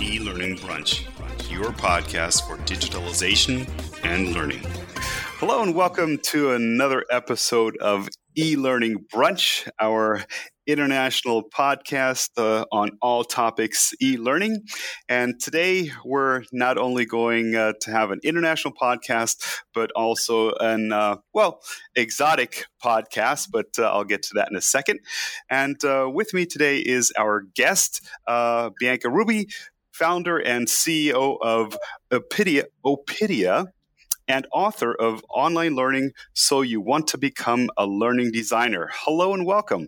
E-Learning Brunch, your podcast for digitalization and learning. Hello and welcome to another episode of E-Learning Brunch, our international podcast on all topics e-learning. And today we're not only going to have an international podcast, but also an, exotic podcast, but I'll get to that in a second. And with me today is our guest, Bianca Ruby, founder and CEO of Opidia, and author of Online Learning, So You Want to Become a Learning Designer. Hello and welcome.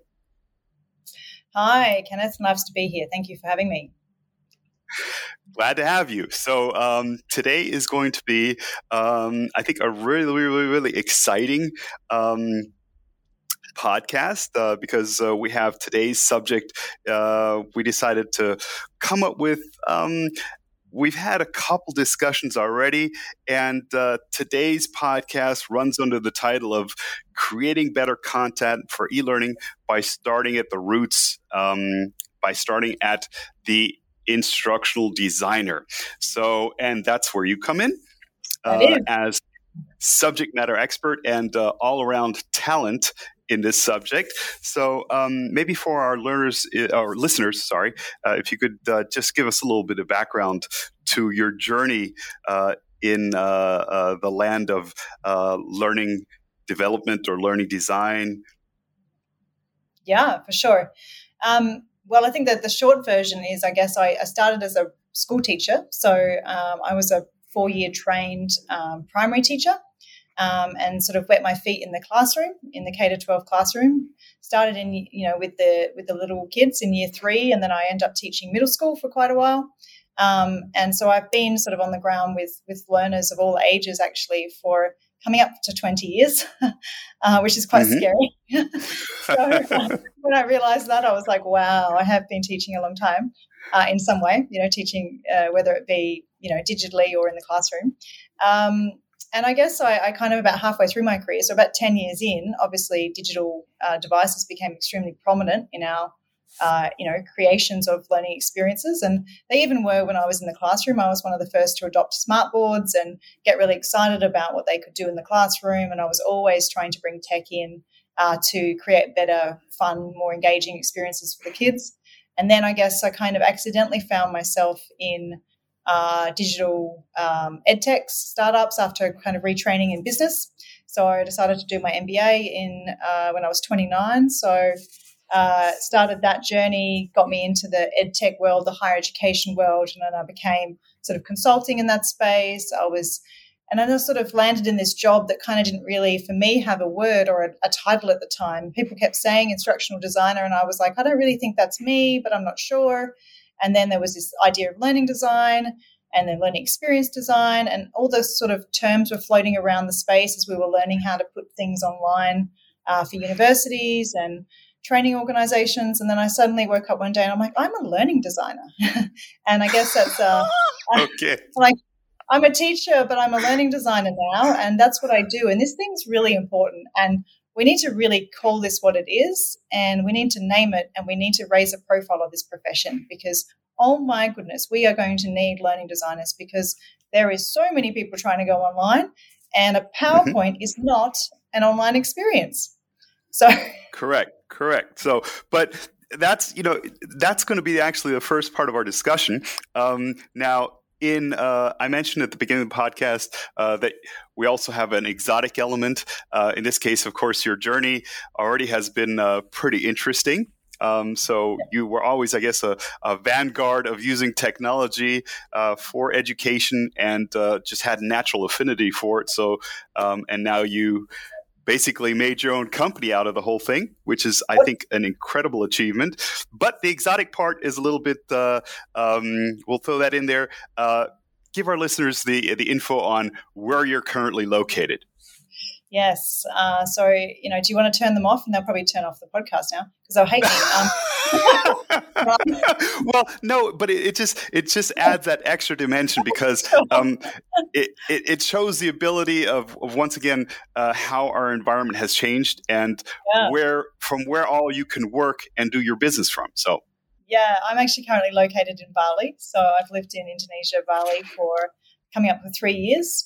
Hi, Kenneth. Nice to be here. Thank you for having me. Glad to have you. So today is going to be, I think, a really exciting podcast because we have today's subject. We decided to come up with. We've had a couple discussions already, and today's podcast runs under the title of Creating Better Content for E-Learning by Starting at the Roots, by starting at the instructional designer. So, and that's where you come in as subject matter expert and all-around talent in this subject. So maybe for our listeners, if you could just give us a little bit of background to your journey in the land of learning development or learning design. Yeah, for sure. Well, I think that the short version is, I guess I started as a school teacher. So I was a 4-year trained primary teacher. And sort of wet my feet in the classroom, in the K-12 classroom. Started in, with the little kids in year 3, and then I ended up teaching middle school for quite a while. And so I've been sort of on the ground with learners of all ages, actually, for coming up to 20 years, which is quite scary. So when I realized that, I was like, wow, I have been teaching a long time in some way, teaching, whether it be, digitally or in the classroom. And I guess I kind of about halfway through my career, so about 10 years in, obviously digital devices became extremely prominent in our, creations of learning experiences. And they even were when I was in the classroom. I was one of the first to adopt smart boards and get really excited about what they could do in the classroom. And I was always trying to bring tech in to create better, fun, more engaging experiences for the kids. And then I guess I kind of accidentally found myself in digital edtech startups after kind of retraining in business. So I decided to do my MBA when I was 29. So started that journey, got me into the edtech world, the higher education world, and then I became sort of consulting in that space. And then I sort of landed in this job that kind of didn't really, for me, have a word or a title at the time. People kept saying instructional designer, and I was like, I don't really think that's me, but I'm not sure. And then there was this idea of learning design and then learning experience design, and all those sort of terms were floating around the space as we were learning how to put things online for universities and training organizations. And then I suddenly woke up one day and I'm like, I'm a learning designer. And I guess that's okay. Like, I'm a teacher, but I'm a learning designer now, and that's what I do. And this thing's really important, and we need to really call this what it is, and we need to name it, and we need to raise a profile of this profession because, oh my goodness, we are going to need learning designers because there is so many people trying to go online, and a PowerPoint is not an online experience. So Correct. So, but that's going to be actually the first part of our discussion. Now, I mentioned at the beginning of the podcast that we also have an exotic element. In this case, of course, your journey already has been pretty interesting. So you were always, I guess, a vanguard of using technology for education and just had natural affinity for it. So, and now you basically made your own company out of the whole thing, which is, I think, an incredible achievement. But the exotic part is a little bit, we'll throw that in there. Give our listeners the info on where you're currently located. Yes. So, do you want to turn them off? And they'll probably turn off the podcast now because they'll hate me. Well, no, but it just adds that extra dimension because it shows the ability of once again how our environment has changed and where all you can work and do your business from. So. Yeah, I'm actually currently located in Bali. So I've lived in Indonesia, Bali, for coming up for 3 years.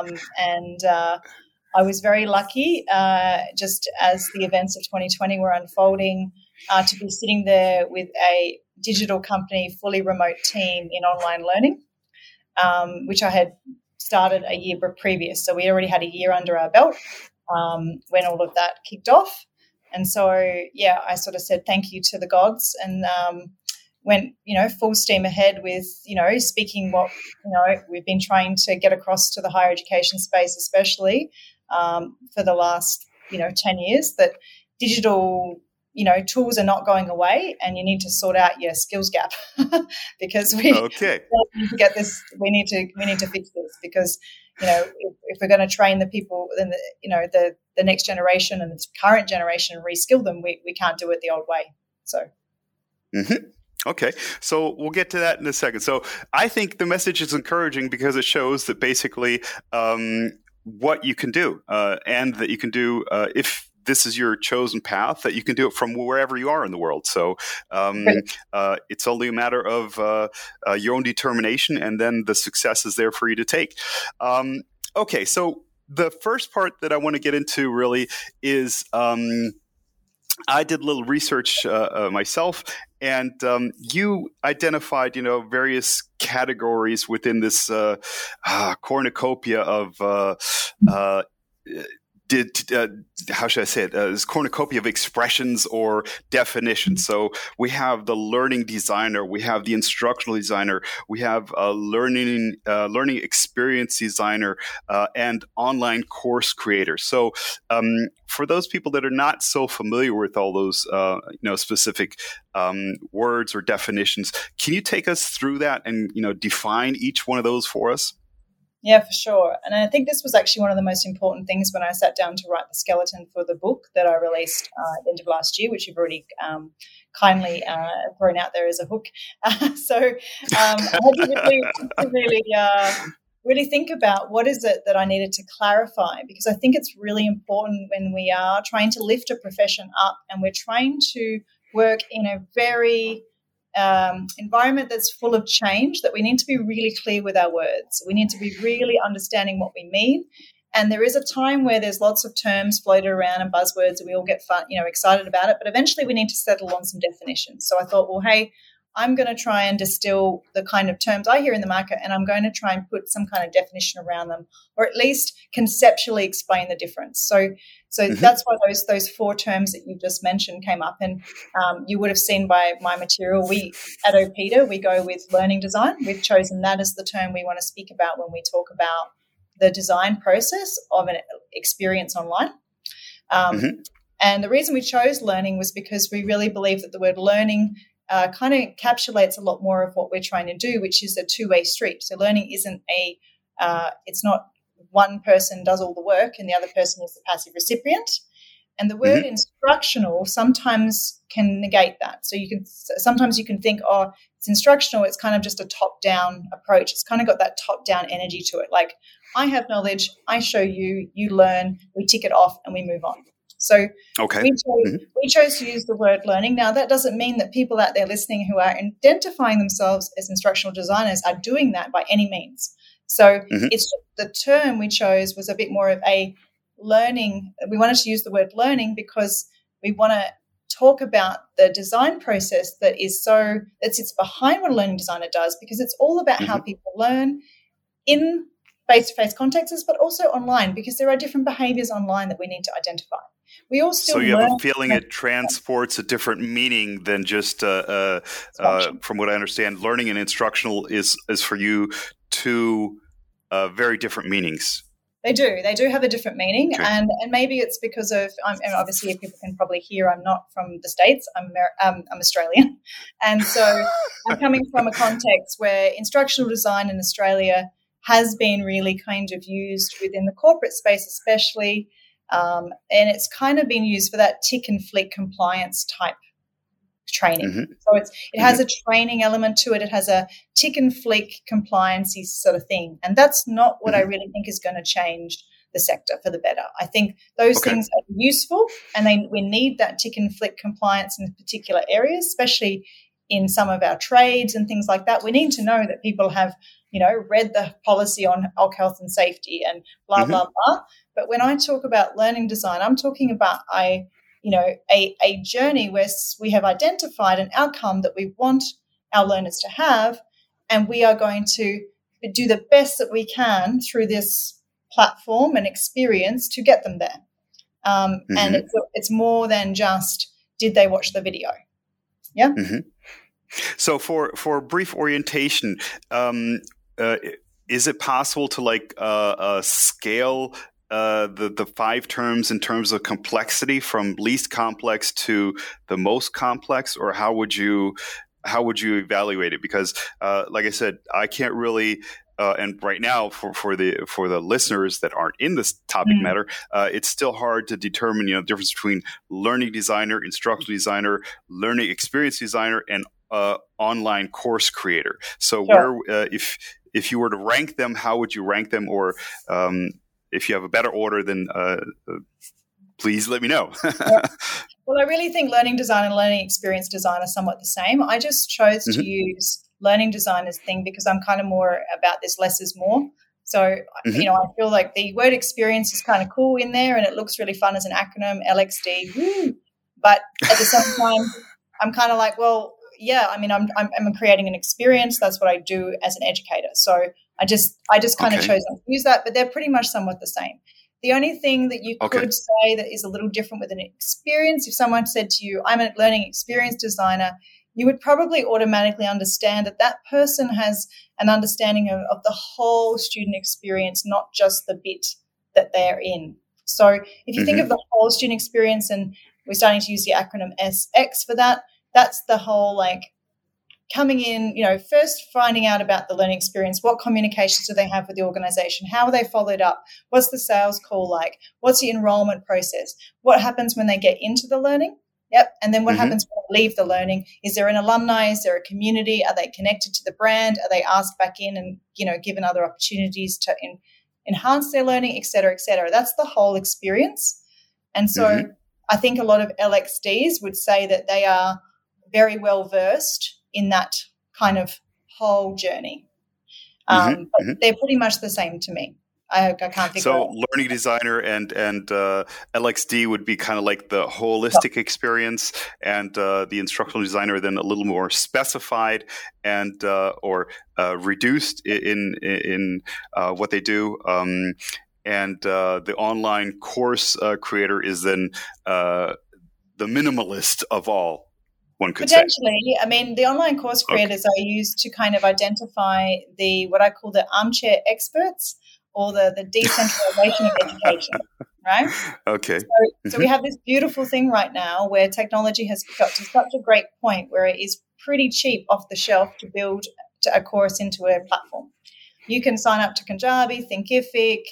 I was very lucky, just as the events of 2020 were unfolding, to be sitting there with a digital company, fully remote team in online learning, which I had started a year previous. So we already had a year under our belt when all of that kicked off. And so, yeah, I sort of said thank you to the gods and went, full steam ahead with, speaking what, we've been trying to get across to the higher education space, especially for the last, 10 years, that digital, tools are not going away and you need to sort out your skills gap because we need to get this, we need to fix this because, if we're going to train the people, then the next generation and the current generation and reskill them, we can't do it the old way. So. Mm-hmm. Okay, so we'll get to that in a second. So I think the message is encouraging because it shows that basically what you can do and that you can do if this is your chosen path, that you can do it from wherever you are in the world. So it's only a matter of your own determination, and then the success is there for you to take. Okay, so the first part that I want to get into really is I did a little research myself, and you identified, various categories within this cornucopia of how should I say it? This cornucopia of expressions or definitions. So we have the learning designer, we have the instructional designer, we have a learning experience designer, and online course creator. So for those people that are not so familiar with all those specific words or definitions, can you take us through that and define each one of those for us? Yeah, for sure. And I think this was actually one of the most important things when I sat down to write the skeleton for the book that I released at the end of last year, which you've already kindly thrown out there as a hook. So I had to really think about what is it that I needed to clarify, because I think it's really important when we are trying to lift a profession up and we're trying to work in a very environment that's full of change, that we need to be really clear with our words. We need to be really understanding what we mean. And there is a time where there's lots of terms floated around and buzzwords and we all get fun, excited about it. But eventually we need to settle on some definitions. So I thought, well, hey, I'm going to try and distill the kind of terms I hear in the market, and I'm going to try and put some kind of definition around them, or at least conceptually explain the difference. So that's why those four terms that you just mentioned came up. And you would have seen by my material, we at OPEDA, we go with learning design. We've chosen that as the term we want to speak about when we talk about the design process of an experience online. And the reason we chose learning was because we really believe that the word learning kind of encapsulates a lot more of what we're trying to do, which is a two-way street. So learning isn't it's not one person does all the work and the other person is the passive recipient. And the word instructional sometimes can negate that. So sometimes you can think, oh, it's instructional, it's kind of just a top-down approach. It's kind of got that top-down energy to it. Like, I have knowledge, I show you, you learn, we tick it off and we move on. So we chose to use the word learning. Now, that doesn't mean that people out there listening who are identifying themselves as instructional designers are doing that by any means. So it's just the term we chose was a bit more of a learning. We wanted to use the word learning because we want to talk about the design process that sits behind what a learning designer does, because it's all about how people learn in face-to-face contexts, but also online, because there are different behaviors online that we need to identify. We all still so you have a feeling it transports a different meaning than just, from what I understand, learning and instructional is for you two very different meanings. They do have a different meaning, okay. and maybe it's because of obviously people can probably hear I'm not from the States, I'm Australian, and so I'm coming from a context where instructional design in Australia has been really kind of used within the corporate space, especially. And it's kind of been used for that tick and flick compliance type training. So it has a training element to it. It has a tick and flick compliance-y sort of thing. And that's not what I really think is going to change the sector for the better. I think those things are useful, and we need that tick and flick compliance in particular areas, especially in some of our trades and things like that. We need to know that people have, read the policy on health and safety and blah, blah, blah. But when I talk about learning design, I'm talking about a journey where we have identified an outcome that we want our learners to have, and we are going to do the best that we can through this platform and experience to get them there. And it's more than just, did they watch the video? Yeah. Mm-hmm. So for a brief orientation, is it possible to scale the 5 terms in terms of complexity from least complex to the most complex, or how would you evaluate it? Because like I said, I can't really. And right now, for the listeners that aren't in this topic matter, it's still hard to determine the difference between learning designer, instructional designer, learning experience designer, and online course creator. So sure. where if you were to rank them, how would you rank them? Or if you have a better order, then please let me know. Well, I really think learning design and learning experience design are somewhat the same. I just chose to use learning design as thing because I'm kind of more about this less is more. So, I feel like the word experience is kind of cool in there and it looks really fun as an acronym, LXD. Woo. But at the same time, I'm kind of like, well, yeah, I mean, I'm creating an experience. That's what I do as an educator. So I just kind of chose not to use that, but they're pretty much somewhat the same. The only thing that you could say that is a little different with an experience, if someone said to you, I'm a learning experience designer, you would probably automatically understand that person has an understanding of the whole student experience, not just the bit that they're in. So if you think of the whole student experience, and we're starting to use the acronym SX for that, that's the whole coming in, first finding out about the learning experience. What communications do they have with the organization? How are they followed up? What's the sales call like? What's the enrollment process? What happens when they get into the learning? Yep. And then what happens when they leave the learning? Is there an alumni? Is there a community? Are they connected to the brand? Are they asked back in and, given other opportunities to enhance their learning, et cetera, et cetera? That's the whole experience. And so I think a lot of LXDs would say that they are very well versed in that kind of whole journey. But they're pretty much the same to me. I can't figure so out. Learning designer and LXD would be kind of like the holistic experience, and the instructional designer then a little more specified and or reduced in what they do. And the online course creator is then the minimalist of all. One could Potentially. say. I mean, the online course creators are used to kind of identify what I call the armchair experts, or the decentralization of education, right? Okay. So we have this beautiful thing right now where technology has got to such a great point where it is pretty cheap off the shelf to build a course into a platform. You can sign up to Kajabi, Thinkific,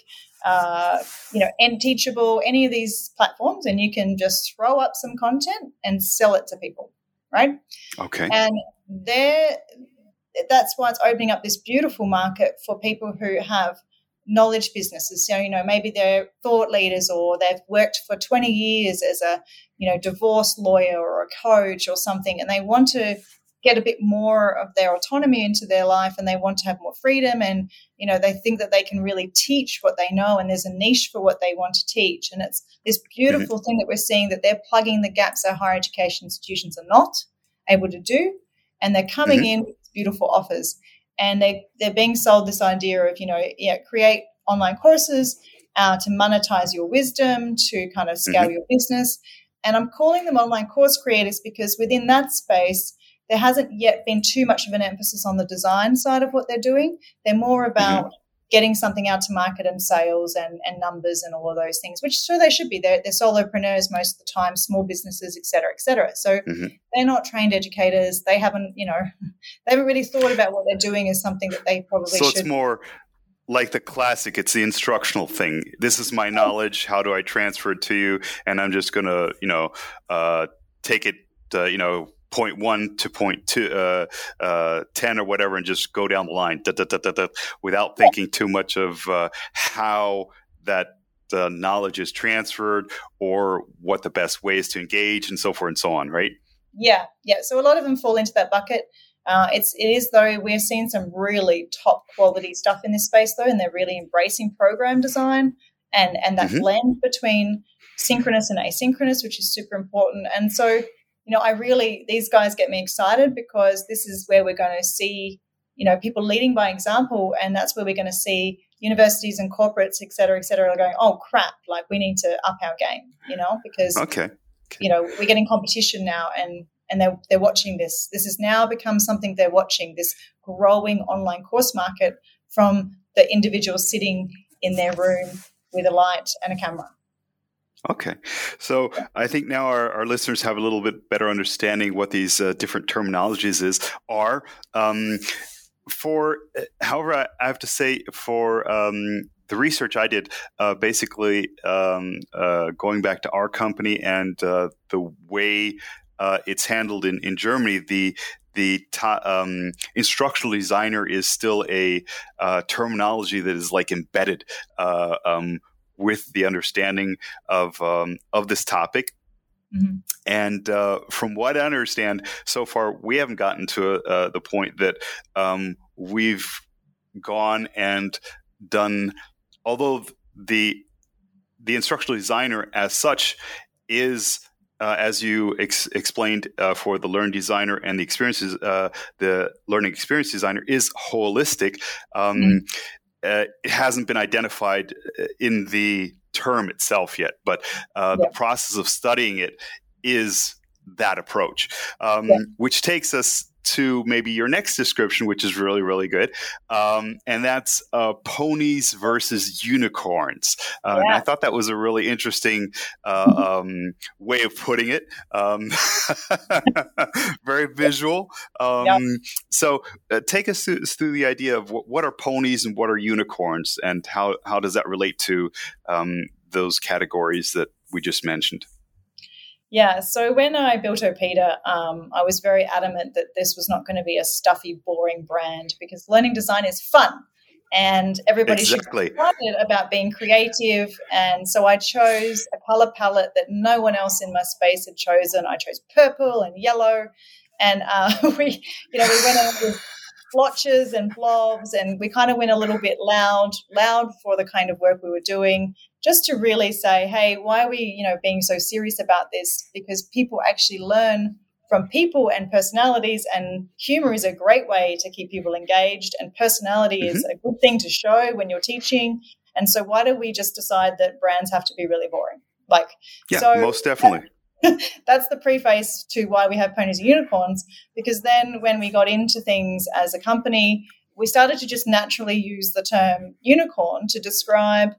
Teachable, any of these platforms, and you can just throw up some content and sell it to people, right? Okay. And that's why it's opening up this beautiful market for people who have knowledge businesses. So, maybe they're thought leaders, or they've worked for 20 years as a, divorce lawyer or a coach or something, and they want to get a bit more of their autonomy into their life, and they want to have more freedom, and, they think that they can really teach what they know, and there's a niche for what they want to teach. And it's this beautiful thing that we're seeing, that they're plugging the gaps our higher education institutions are not able to do, and they're coming in with beautiful offers. And they're being sold this idea of, create online courses to monetize your wisdom, to kind of scale your business. And I'm calling them online course creators because within that space, there hasn't yet been too much of an emphasis on the design side of what they're doing. They're more about getting something out to market and sales and numbers and all of those things, which so they should be. They're solopreneurs most of the time, small businesses, et cetera, et cetera. So they're not trained educators. They haven't, they haven't really thought about what they're doing as something that they probably should. So it's more like the classic, it's the instructional thing. This is my knowledge. How do I transfer it to you? And I'm just going to, take it, point 1 to point 2, 10 or whatever, and just go down the line without thinking too much of how that knowledge is transferred or what the best way is to engage and so forth and so on, right? Yeah. So a lot of them fall into that bucket. It is though we're seeing some really top quality stuff in this space though, and they're really embracing program design and that blend between synchronous and asynchronous, which is super important. And so, these guys get me excited because this is where we're going to see, people leading by example, and that's where we're going to see universities and corporates, et cetera, are going, oh crap, like we need to up our game, because we're getting competition now, and they're watching this. This has now become something they're watching, this growing online course market from the individuals sitting in their room with a light and a camera. Okay. So I think now our listeners have a little bit better understanding what these different terminologies are. However, I have to say for the research I did, basically going back to our company and the way it's handled in Germany, the instructional designer is still a terminology that is like embedded with the understanding of this topic. Mm-hmm. And from what I understand, so far we haven't gotten to the point that we've gone and done. Although the instructional designer as such is, as you explained for the learning designer and the learning experience designer is holistic. It hasn't been identified in the term itself yet, but the process of studying it is that approach, which takes us to maybe your next description, which is really, really good. And that's ponies versus unicorns. And I thought that was a really interesting way of putting it. Very visual. So take us through the idea of what are ponies and what are unicorns, and how does that relate to those categories that we just mentioned? Yeah, so when I built Opeda, I was very adamant that this was not going to be a stuffy, boring brand, because learning design is fun and everybody should be excited about being creative. And so I chose a color palette that no one else in my space had chosen. I chose purple and yellow, and we went out with splotches and blobs, and we kind of went a little bit loud for the kind of work we were doing, just to really say, hey, why are we, being so serious about this? Because people actually learn from people and personalities, and humor is a great way to keep people engaged, and personality is a good thing to show when you're teaching. And so why do we just decide that brands have to be really boring? Most definitely. That's the preface to why we have ponies and unicorns, because then when we got into things as a company, we started to just naturally use the term unicorn to describe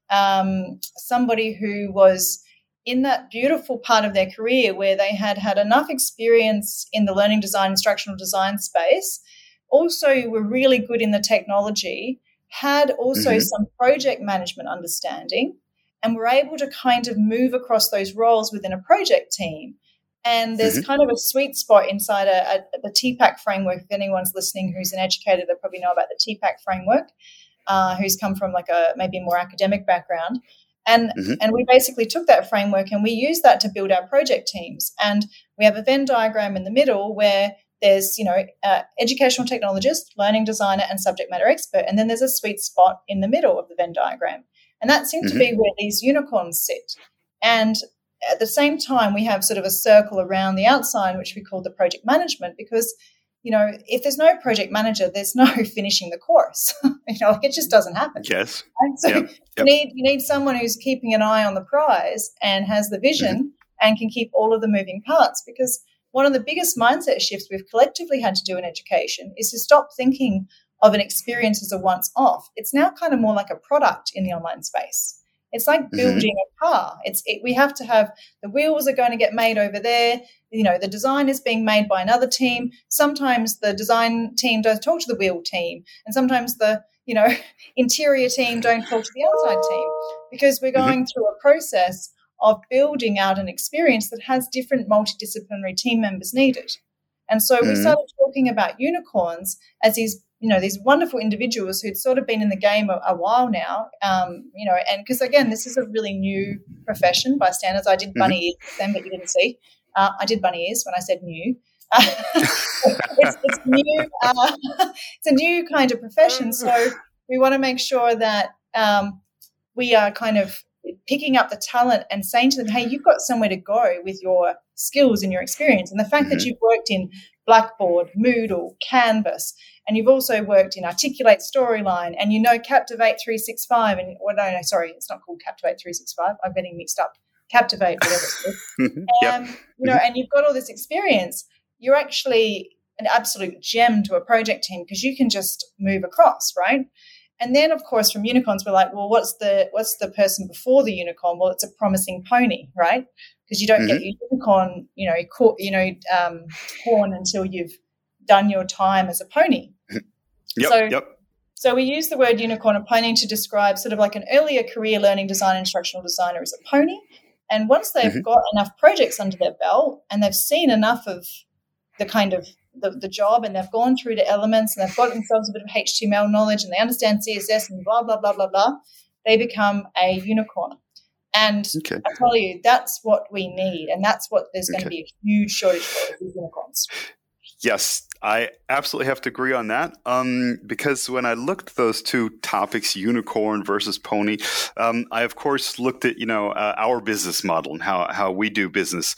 somebody who was in that beautiful part of their career where they had enough experience in the learning design, instructional design space, also were really good in the technology, had also some project management understanding, and were able to kind of move across those roles within a project team. And there's kind of a sweet spot inside the TPACK framework. If anyone's listening who's an educator, they probably know about the TPACK framework, who's come from maybe a more academic background. And we basically took that framework and we used that to build our project teams. And we have a Venn diagram in the middle where there's, educational technologist, learning designer, and subject matter expert. And then there's a sweet spot in the middle of the Venn diagram. And that seemed to be where these unicorns sit. And at the same time, we have sort of a circle around the outside, which we call the project management, because, if there's no project manager, there's no finishing the course. It just doesn't happen. Yes. And so you need someone who's keeping an eye on the prize and has the vision and can keep all of the moving parts, because one of the biggest mindset shifts we've collectively had to do in education is to stop thinking of an experience as a once-off. It's now kind of more like a product in the online space. It's like building a car. We have to have the wheels are going to get made over there. The design is being made by another team. Sometimes the design team does talk to the wheel team, and sometimes the interior team don't talk to the outside team, because we're going through a process of building out an experience that has different multidisciplinary team members needed. And so we started talking about unicorns as these wonderful individuals who'd sort of been in the game a while now, and because, again, this is a really new profession by standards. I did bunny ears with them, but you didn't see. I did bunny ears when I said new. It's new. It's a new kind of profession, so we want to make sure that we are kind of picking up the talent and saying to them, hey, you've got somewhere to go with your skills and your experience. And the fact that you've worked in Blackboard, Moodle, Canvas, and you've also worked in Articulate Storyline, and you know Captivate 365, and sorry, it's not called Captivate 365. I'm getting mixed up. Captivate, whatever it's called. And you've got all this experience. You're actually an absolute gem to a project team because you can just move across, right? And then, of course, from unicorns, we're like, well, what's the person before the unicorn? Well, it's a promising pony, right? Because you don't get your unicorn, horn until you've done your time as a pony. So we use the word unicorn and pony to describe sort of like an earlier career learning design, instructional designer as a pony. And once they've got enough projects under their belt and they've seen enough of the kind of the job, and they've gone through the elements and they've got themselves a bit of HTML knowledge and they understand CSS and blah, blah, blah, blah, blah, they become a unicorn. And I tell you, that's what we need. And that's what there's going to be a huge shortage for, these unicorns. Yes, I absolutely have to agree on that because when I looked at those two topics, unicorn versus pony, I, of course, looked at, our business model and how we do business.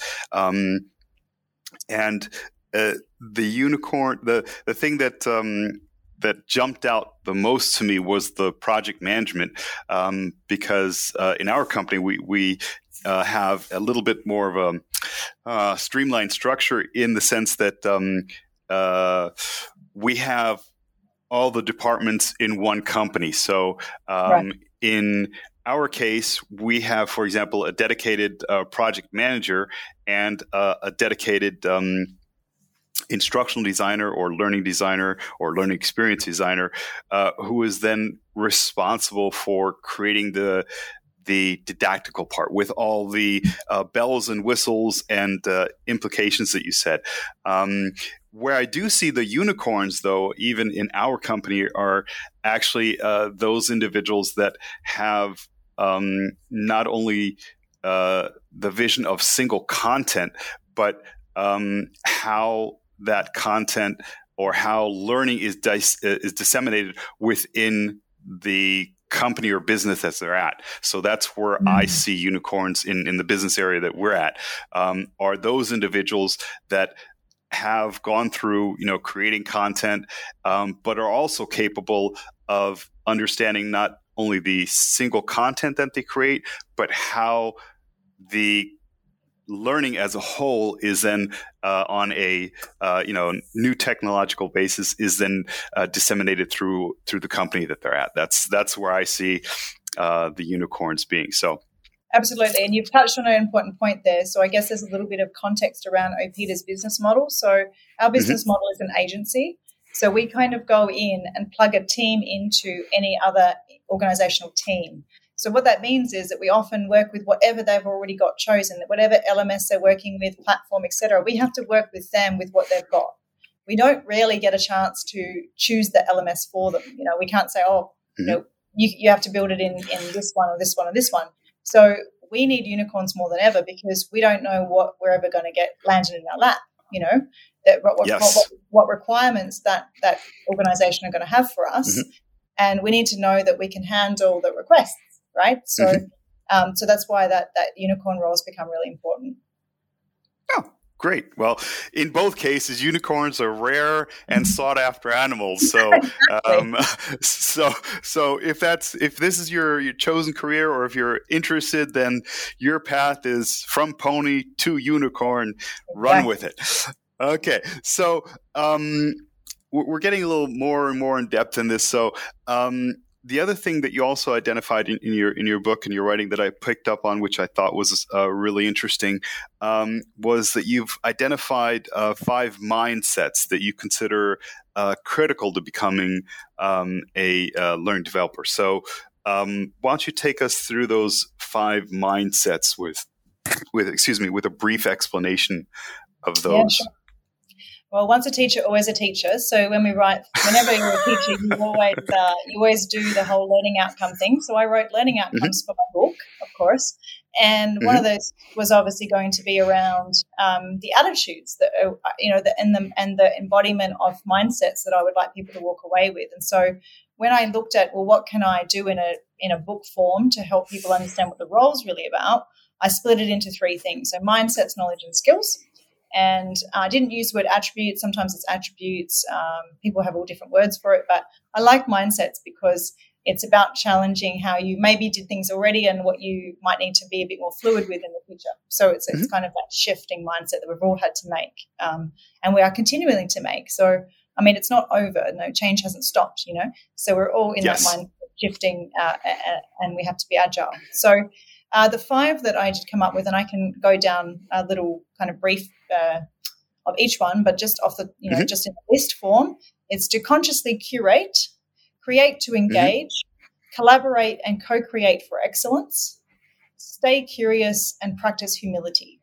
The unicorn, the thing that jumped out the most to me was the project management, because in our company we have a little bit more of a streamlined structure in the sense that we have all the departments in one company. So in our case, we have, for example, a dedicated project manager and a dedicated instructional designer or learning experience designer who is then responsible for creating the didactical part with all the bells and whistles and implications that you said. Where I do see the unicorns, though, even in our company, are actually those individuals that have not only the vision of single content, but how that content or how learning is disseminated within the company or business that they're at. So that's where I see unicorns in the business area that we're at, are those individuals that have gone through, creating content, but are also capable of understanding not only the single content that they create, but how the learning as a whole is then on a new technological basis is then disseminated through the company that they're at. That's where I see the unicorns being. So absolutely, and you've touched on an important point there. So I guess there's a little bit of context around OPEDA's business model. So our business model is an agency. So we kind of go in and plug a team into any other organizational team. So what that means is that we often work with whatever they've already got chosen, whatever LMS they're working with, platform, etc. We have to work with them with what they've got. We don't really get a chance to choose the LMS for them. We can't say, you have to build it in this one or this one or this one. So we need unicorns more than ever because we don't know what we're ever going to get landed in our lap. What requirements that organization are going to have for us, and we need to know that we can handle the requests. Right. So so that's why that unicorn role has become really important. Oh, great. Well, in both cases, unicorns are rare and sought after animals. So so if this is your chosen career, or if you're interested, then your path is from pony to unicorn. Run with it. Okay. So we're getting a little more and more in depth in this. So the other thing that you also identified in your book and your writing that I picked up on, which I thought was really interesting, was that you've identified 5 mindsets that you consider critical to becoming a learning developer. So why don't you take us through those 5 mindsets with a brief explanation of those? Yeah, sure. Well, once a teacher, always a teacher. So whenever you're a teacher, you always do the whole learning outcome thing. So I wrote learning outcomes for my book, of course. And one of those was obviously going to be around the attitudes that are, and the embodiment of mindsets that I would like people to walk away with. And so when I looked at, well, what can I do in a book form to help people understand what the role's really about, I split it into 3 things. So mindsets, knowledge, and skills. And I didn't use the word attributes. Sometimes it's attributes. People have all different words for it. But I like mindsets because it's about challenging how you maybe did things already and what you might need to be a bit more fluid with in the future. So it's kind of that shifting mindset that we've all had to make, and we are continuing to make. So, I mean, it's not over. No, change hasn't stopped, So we're all in that mindset shifting, and we have to be agile. So the 5 that I did come up with, and I can go down a little kind of brief of each one, but just off the, just in the list form, it's to consciously curate, create to engage, collaborate and co-create for excellence, stay curious, and practice humility.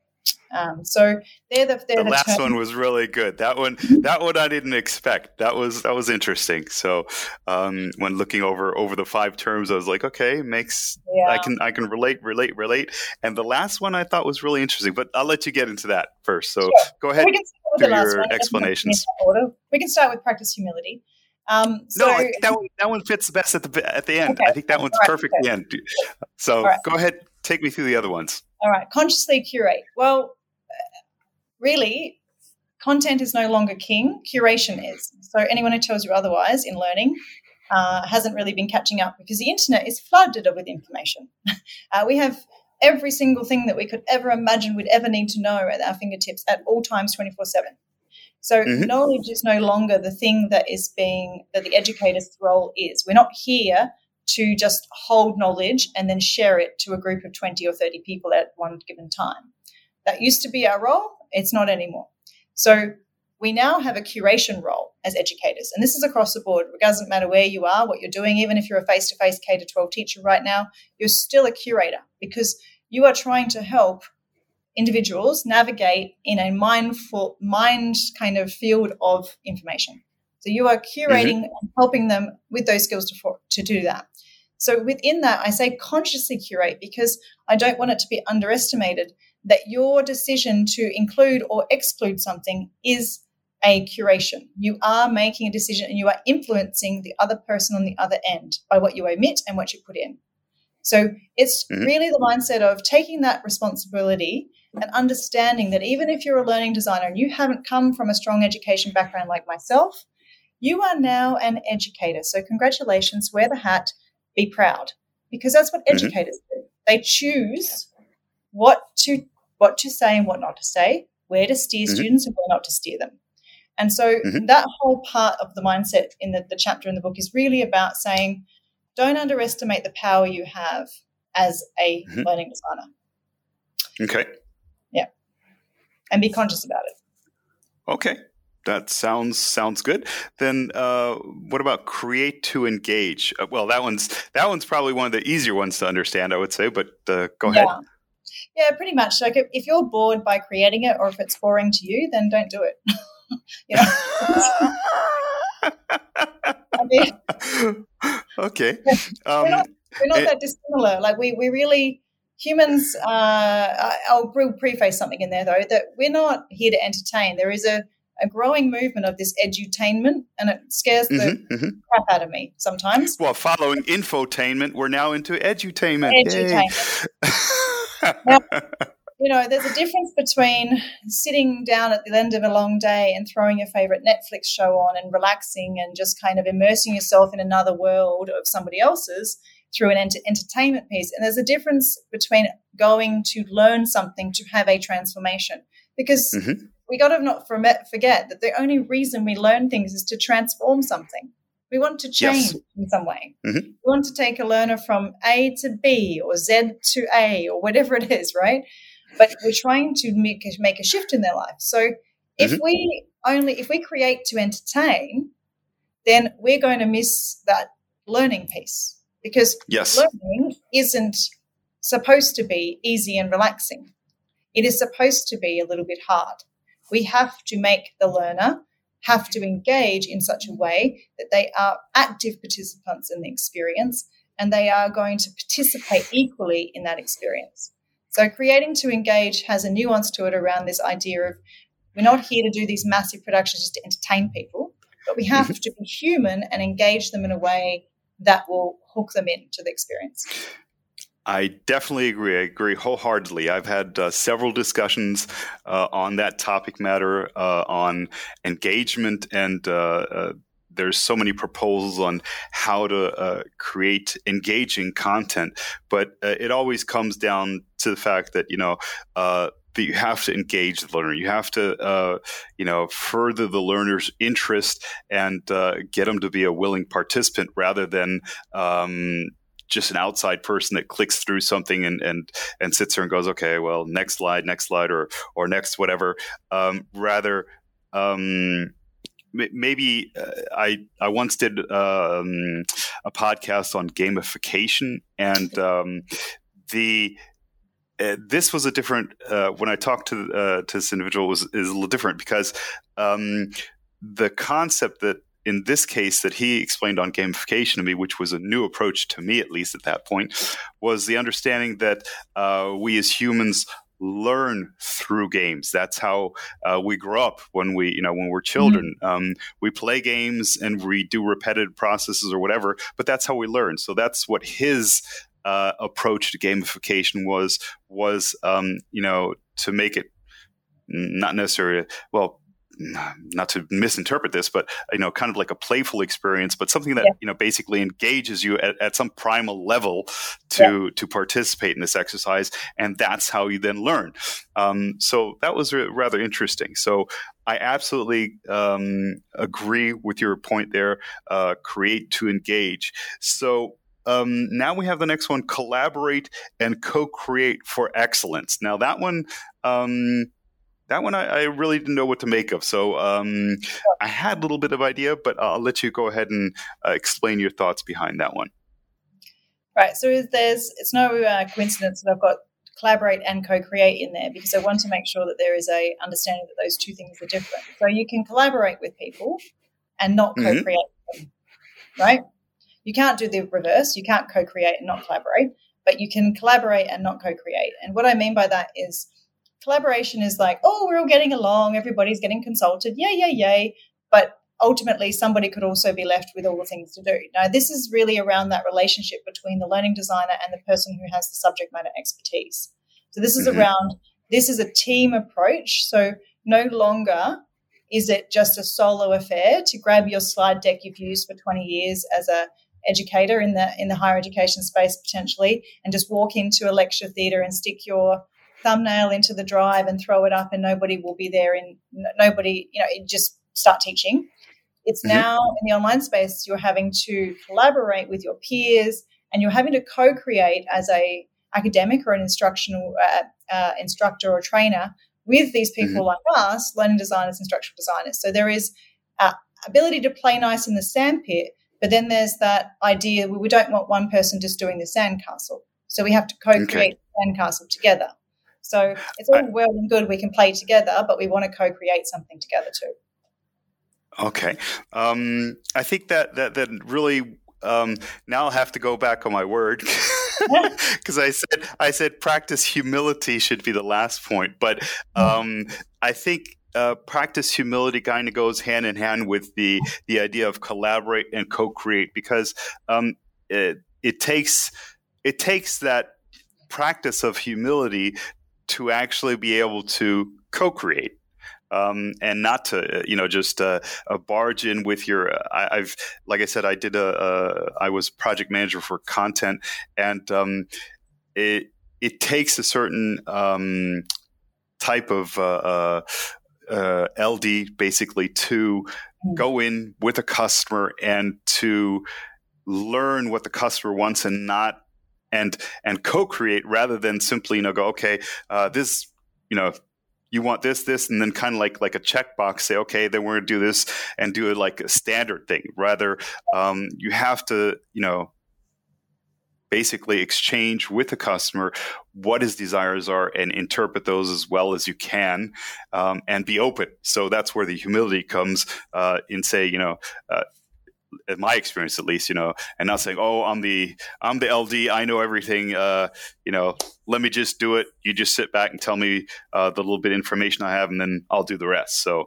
So they're the last terms. one was really good. That one I didn't expect. That was interesting. So when looking over the 5 terms, I was like, okay, I can relate. And the last one I thought was really interesting, but I'll let you get into that first. So go ahead through your explanations. We can start with practice humility. I think that one fits best at the end. Okay. I think that one's perfect at the end. So go ahead, take me through the other ones. All right, consciously curate. Well, really, content is no longer king, curation is. So anyone who tells you otherwise in learning hasn't really been catching up, because the internet is flooded with information. We have every single thing that we could ever imagine we'd ever need to know at our fingertips at all times, 24/7. So knowledge is no longer the thing that the educator's role is. We're not here to just hold knowledge and then share it to a group of 20 or 30 people at one given time. That used to be our role. It's not anymore. So we now have a curation role as educators, and this is across the board. It doesn't matter where you are, what you're doing. Even if you're a face-to-face K-12 teacher right now, you're still a curator, because you are trying to help individuals navigate in a mind kind of field of information. So you are curating and helping them with those skills to do that. So within that, I say consciously curate, because I don't want it to be underestimated that your decision to include or exclude something is a curation. You are making a decision and you are influencing the other person on the other end by what you omit and what you put in. So it's really the mindset of taking that responsibility and understanding that even if you're a learning designer and you haven't come from a strong education background like myself, you are now an educator. So congratulations, wear the hat, be proud, because that's what educators do. They choose what to say and what not to say, where to steer students and where not to steer them. And so that whole part of the mindset in the chapter in the book is really about saying, don't underestimate the power you have as a learning designer. Okay. Yeah. And be conscious about it. Okay. That sounds good. Then what about create to engage? Well, that one's probably one of the easier ones to understand, I would say, but go ahead. Yeah, pretty much. Like if you're bored by creating it, or if it's boring to you, then don't do it. I mean, okay. We're not that dissimilar. Like we really, humans, I'll preface something in there though, that we're not here to entertain. There is a growing movement of this edutainment, and it scares the crap out of me sometimes. Well, following infotainment, we're now into edutainment. Now, there's a difference between sitting down at the end of a long day and throwing your favorite Netflix show on and relaxing and just kind of immersing yourself in another world of somebody else's through an entertainment piece. And there's a difference between going to learn something to have a transformation, because we got to not forget that the only reason we learn things is to transform something. We want to change in some way. We want to take a learner from A to B or Z to A or whatever it is, right? But we're trying to make a shift in their life. So if we create to entertain, then we're going to miss that learning piece, because learning isn't supposed to be easy and relaxing. It is supposed to be a little bit hard. We have to make the learner have to engage in such a way that they are active participants in the experience and they are going to participate equally in that experience. So creating to engage has a nuance to it around this idea of we're not here to do these massive productions just to entertain people, but we have to be human and engage them in a way that will hook them into the experience. I definitely agree. I agree wholeheartedly. I've had several discussions on that topic matter, on engagement, and there's so many proposals on how to create engaging content. But it always comes down to the fact that, that you have to engage the learner. You have to, further the learner's interest and get them to be a willing participant rather than just an outside person that clicks through something and sits there and goes, okay, well, next slide, or next whatever. Rather, maybe I once did a podcast on gamification, and this was a different. When I talked to this individual, is a little different because the concept that in this case that he explained on gamification to me, which was a new approach to me, at least at that point, was the understanding that we as humans learn through games. That's how we grow up when we're children. We play games and we do repetitive processes or whatever, but that's how we learn. So that's what his approach to gamification was to make it not necessarily, not to misinterpret this, but kind of like a playful experience, but something that basically engages you at some primal level to participate in this exercise, and that's how you then learn. So that was rather interesting. So I absolutely agree with your point there. Create to engage. So now we have the next one: collaborate and co-create for excellence. Now that one. That one I really didn't know what to make of. So I had a little bit of idea, but I'll let you go ahead and explain your thoughts behind that one. Right. So it's no coincidence that I've got collaborate and co-create in there, because I want to make sure that there is a understanding that those two things are different. So you can collaborate with people and not co-create with them, right? You can't do the reverse. You can't co-create and not collaborate, but you can collaborate and not co-create. And what I mean by that is, collaboration is like, oh, we're all getting along, everybody's getting consulted, yay. But ultimately, somebody could also be left with all the things to do. Now, this is really around that relationship between the learning designer and the person who has the subject matter expertise. So this is this is a team approach. So no longer is it just a solo affair to grab your slide deck you've used for 20 years as a educator in the higher education space potentially, and just walk into a lecture theatre and stick your thumbnail into the drive and throw it up, and nobody will be there, and nobody, just start teaching. It's now in the online space, you're having to collaborate with your peers, and you're having to co-create as a academic or an instructional instructor or trainer with these people like us, learning designers, instructional designers. So there is ability to play nice in the sandpit, but then there's that idea where we don't want one person just doing the sandcastle. So we have to co-create the sandcastle together. So it's all well and good, we can play together, but we want to co-create something together too. Okay. I think that really, now I'll have to go back on my word because I said practice humility should be the last point, but I think practice humility kind of goes hand in hand with the idea of collaborate and co-create, because it takes that practice of humility to actually be able to co-create, and not to just barge in with your. I've like I said, I was project manager for content, and it takes a certain type of LD basically to go in with a customer and to learn what the customer wants and not. And co-create rather than simply go, okay, this you want this, and then kind of like a checkbox say, okay, then we're going to do this and do it like a standard thing. Rather, you have to basically exchange with the customer what his desires are and interpret those as well as you can, and be open. So that's where the humility comes in, say, in my experience at least, and not saying, oh, I'm the LD, I know everything, let me just do it. You just sit back and tell me the little bit of information I have, and then I'll do the rest. So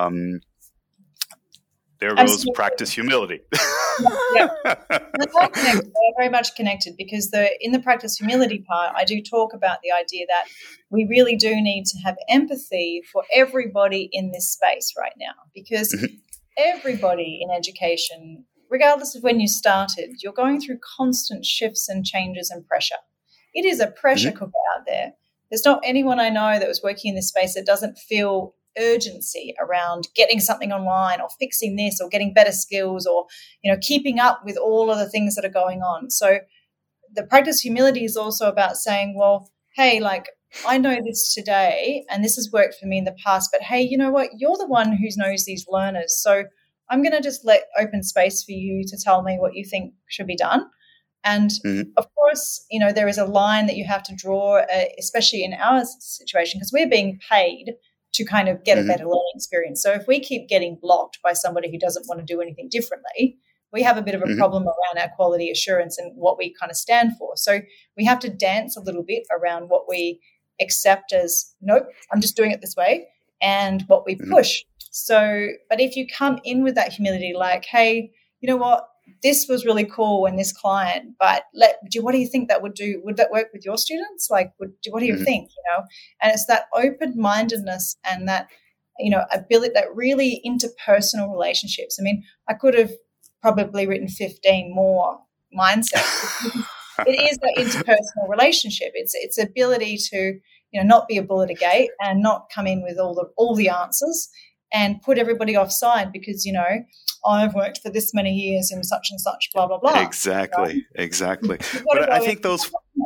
there goes Absolutely. Practice humility. Yeah. They're very much connected, because in the practice humility part, I do talk about the idea that we really do need to have empathy for everybody in this space right now, because everybody in education, regardless of when you started, you're going through constant shifts and changes and pressure. It is a pressure cooker out there. There's not anyone I know that was working in this space that doesn't feel urgency around getting something online or fixing this or getting better skills or, keeping up with all of the things that are going on. So the practice humility is also about saying, well, hey, like, I know this today and this has worked for me in the past, but hey, you know what? You're the one who knows these learners. So I'm going to just let open space for you to tell me what you think should be done. And of course, there is a line that you have to draw, especially in our situation, because we're being paid to kind of get a better learning experience. So if we keep getting blocked by somebody who doesn't want to do anything differently, we have a bit of a problem around our quality assurance and what we kind of stand for. So we have to dance a little bit around what we accept as, nope, I'm just doing it this way, and what we push. So, but if you come in with that humility, like, hey, you know what, this was really cool in this client, but what do you think that would do? Would that work with your students? Like, what do you think, And it's that open-mindedness and that, ability, that really interpersonal relationships. I mean, I could have probably written 15 more mindsets. It is that interpersonal relationship. It's ability to, not be a bull at a gate and not come in with all the answers and put everybody offside because, I've worked for this many years in such and such, blah, blah, blah. Exactly. But I think those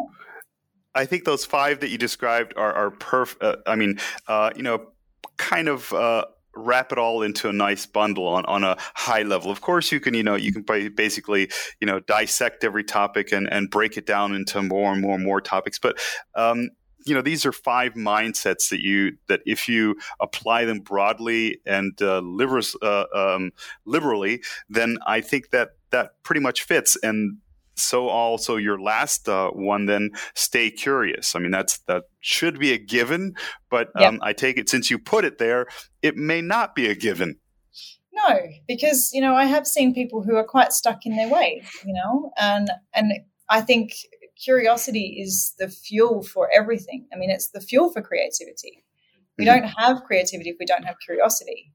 5 that you described are perfect. Kind of wrap it all into a nice bundle on a high level. Of course, you can basically, dissect every topic and break it down into more and more topics. But, these are 5 mindsets that if you apply them broadly and liberally, then I think that pretty much fits. And so also your last one, then stay curious. I mean, that should be a given, but I take it since you put it there, it may not be a given. No, because, I have seen people who are quite stuck in their ways, and I think curiosity is the fuel for everything. I mean, it's the fuel for creativity. We don't have creativity if we don't have curiosity,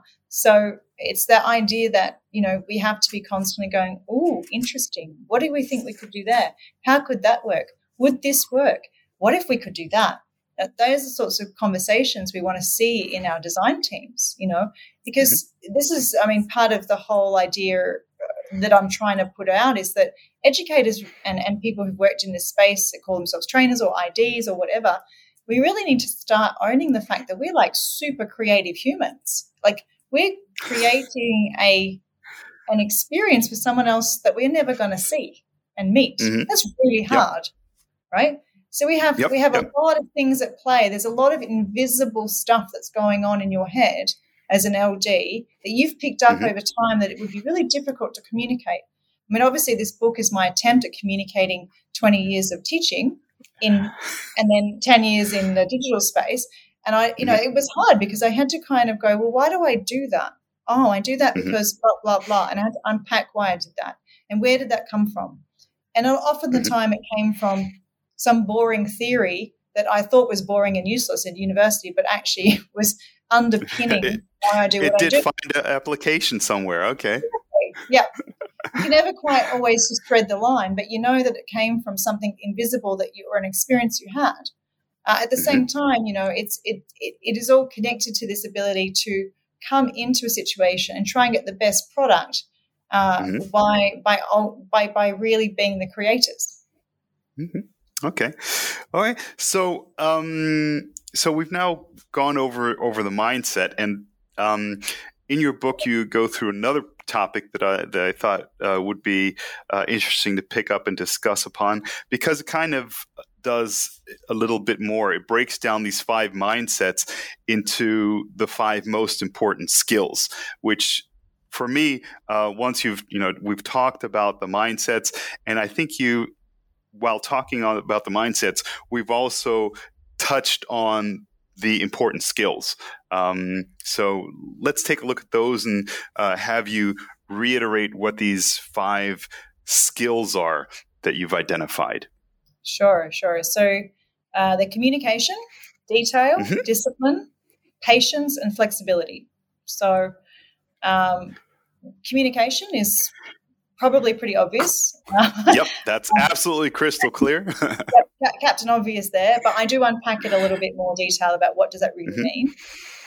So it's that idea that, we have to be constantly going, oh, interesting. What do we think we could do there? How could that work? Would this work? What if we could do that? Those are the sorts of conversations we want to see in our design teams, because this is, part of the whole idea that I'm trying to put out is that educators and people who've worked in this space that call themselves trainers or IDs or whatever, we really need to start owning the fact that we're like super creative humans. Like we're creating an experience with someone else that we're never going to see and meet. That's really hard, right? So we have a lot of things at play. There's a lot of invisible stuff that's going on in your head as an LD that you've picked up over time that it would be really difficult to communicate. I mean, obviously this book is my attempt at communicating 20 years of teaching and then 10 years in the digital space. And it was hard because I had to kind of go, well, why do I do that? Oh, I do that because blah, blah, blah. And I had to unpack why I did that. And where did that come from? And often the time it came from some boring theory that I thought was boring and useless at university, but actually was underpinning why I do what I do. It did find an application somewhere. Okay. Yeah. You never quite always just thread the line, but you know that it came from something invisible or an experience you had. At the same time, it is all connected to this ability to come into a situation and try and get the best product by really being the creators. Okay. All right. So, so we've now gone over the mindset, and in your book, you go through another topic that I thought would be interesting to pick up and discuss upon, because it kind of does a little bit more. It breaks down these 5 mindsets into the 5 most important skills, which for me, once we've talked about the mindsets, and I think while talking about the mindsets, we've also touched on the important skills. So let's take a look at those and have you reiterate what these 5 skills are that you've identified. Sure. So the communication, detail, discipline, patience, and flexibility. So communication is probably pretty obvious. Yep, that's absolutely crystal clear. Captain Obvious there, but I do unpack it a little bit more detail about what does that really mean.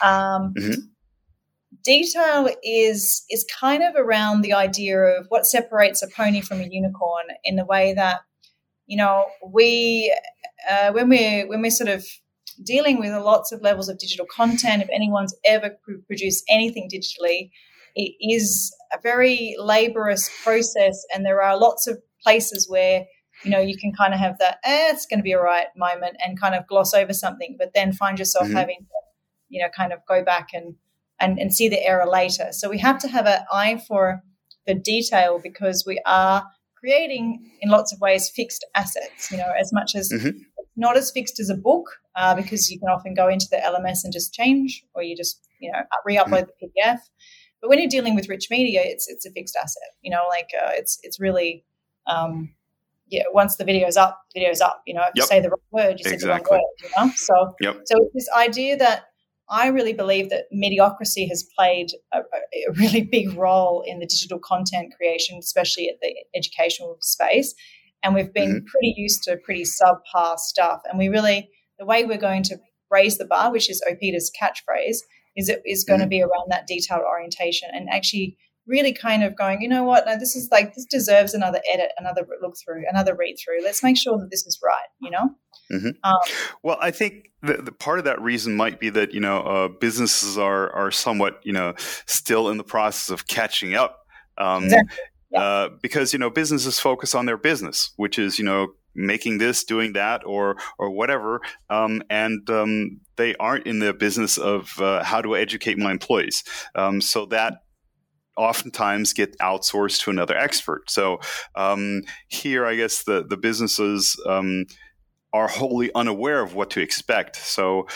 Detail is kind of around the idea of what separates a pony from a unicorn, in the way that, we when we're sort of dealing with lots of levels of digital content, if anyone's ever produced anything digitally, it is a very laborious process, and there are lots of places where you can kind of have that it's going to be all right moment and kind of gloss over something, but then find yourself having to kind of go back and see the error later. So we have to have an eye for the detail, because we are creating in lots of ways fixed assets, as much as not as fixed as a book, because you can often go into the LMS and just change, or you just re-upload the PDF. But when you're dealing with rich media, it's a fixed asset. It's really once the video's up. If you say the wrong word, you say the wrong word. So it's this idea that I really believe that mediocrity has played a really big role in the digital content creation, especially at the educational space. And we've been pretty used to pretty subpar stuff. And the way we're going to raise the bar, which is OPEDA's catchphrase, is going to be around that detailed orientation, and actually really kind of going, this deserves another edit, another look through, another read through. Let's make sure that this is right, Well, I think the part of that reason might be that, businesses are somewhat, still in the process of catching up. Exactly. Yeah. Because, businesses focus on their business, which is, making this, doing that, or whatever. And they aren't in the business of how do I educate my employees. So that oftentimes get outsourced to another expert. So here, I guess the businesses are wholly unaware of what to expect. So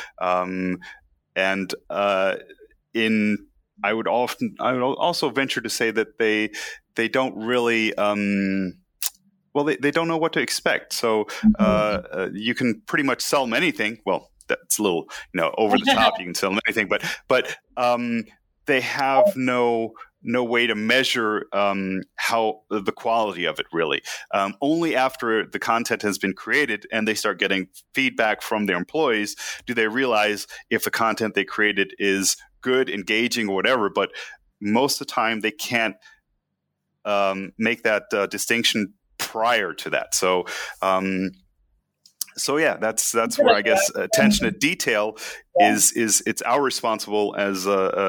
I would also venture to say that they don't really they don't know what to expect. So you can pretty much sell them anything. Well, that's a little over the top. You can sell them anything, but they have no way to measure how the quality of it really. Only after the content has been created and they start getting feedback from their employees do they realize if the content they created is good, engaging, or whatever. But most of the time they can't make that distinction prior to that. So yeah, that's where I guess attention to detail is it's our responsibility as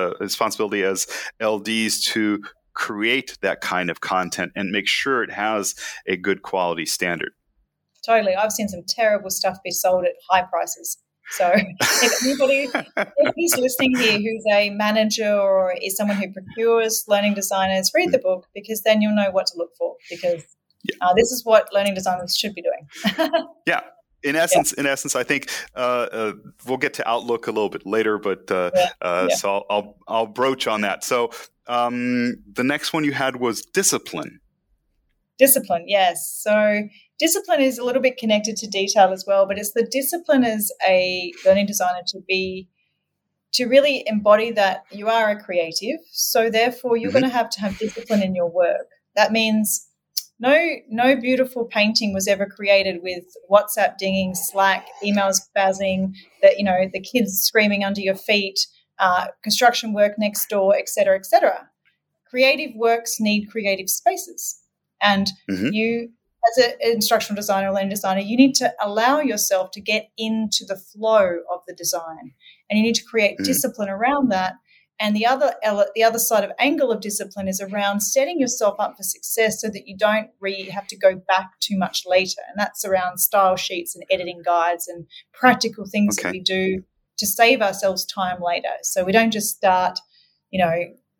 LDs to create that kind of content and make sure it has a good quality standard. Totally. I've seen some terrible stuff be sold at high prices. So if he's listening here who's a manager or is someone who procures learning designers, read the book, because then you'll know what to look for, because this is what learning designers should be doing. Yeah. In essence, I think we'll get to Outlook a little bit later, but so I'll broach on that. So the next one you had was discipline. Discipline, yes. So discipline is a little bit connected to detail as well, but it's the discipline as a learning designer to really embody that you are a creative. So therefore, you're going to have discipline in your work. That means no beautiful painting was ever created with WhatsApp dinging, Slack, emails buzzing, the kids screaming under your feet, construction work next door, et cetera, et cetera. Creative works need creative spaces. And you, as an instructional designer or learning designer, you need to allow yourself to get into the flow of the design, and you need to create discipline around that. And the other side of angle of discipline is around setting yourself up for success so that you don't have to go back too much later. And that's around style sheets and editing guides and practical things that we do to save ourselves time later. So we don't just start,